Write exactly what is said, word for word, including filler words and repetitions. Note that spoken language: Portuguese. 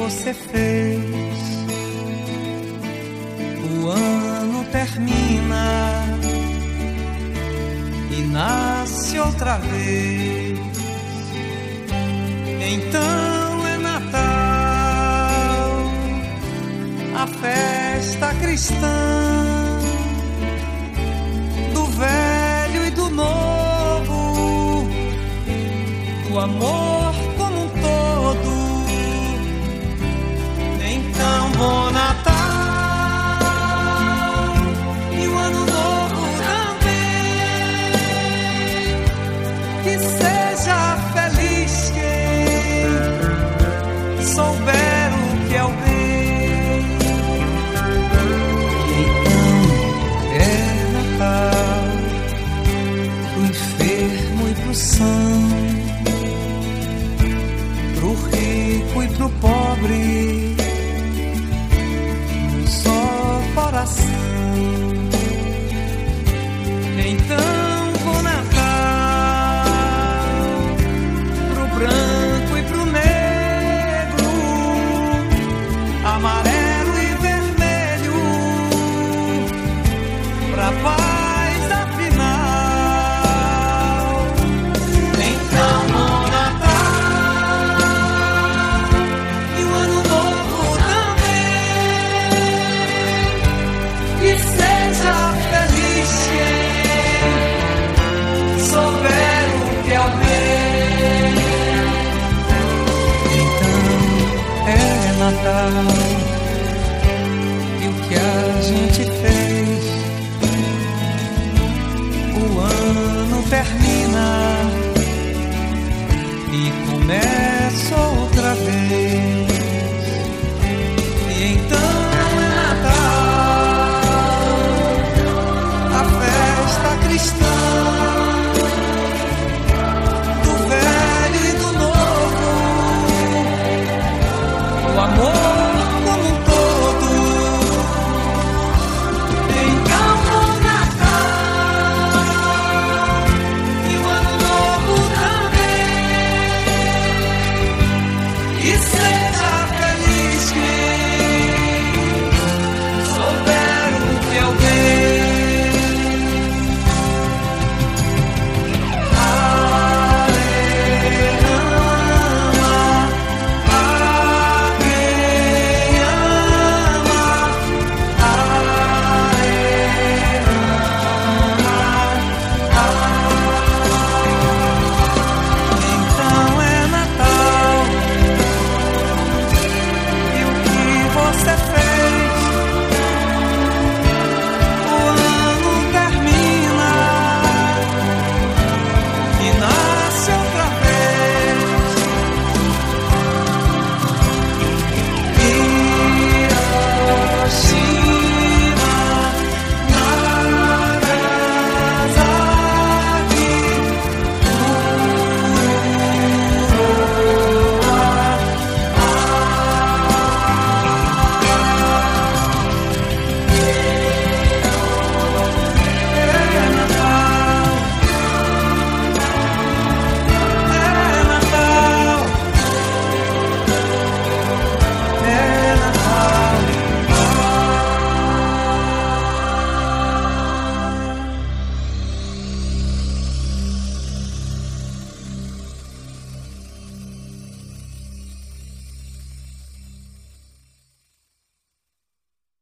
você fez. O ano termina e nasce outra vez. Então é Natal, a festa cristã, do velho e do novo, do amor como um todo. Então, bom Natal e o ano novo também. Que seja feliz quem souber o que é o bem. Então é Natal pro enfermo e pro são, pro rico e pro pobre, então, bom Natal pro branco e pro negro, amarelo e vermelho, pra paz afinal. Então, bom Natal e o ano novo também. Que seja feliz quem souber o que é o bem. Então é Natal e o que a gente fez. O ano termina e começa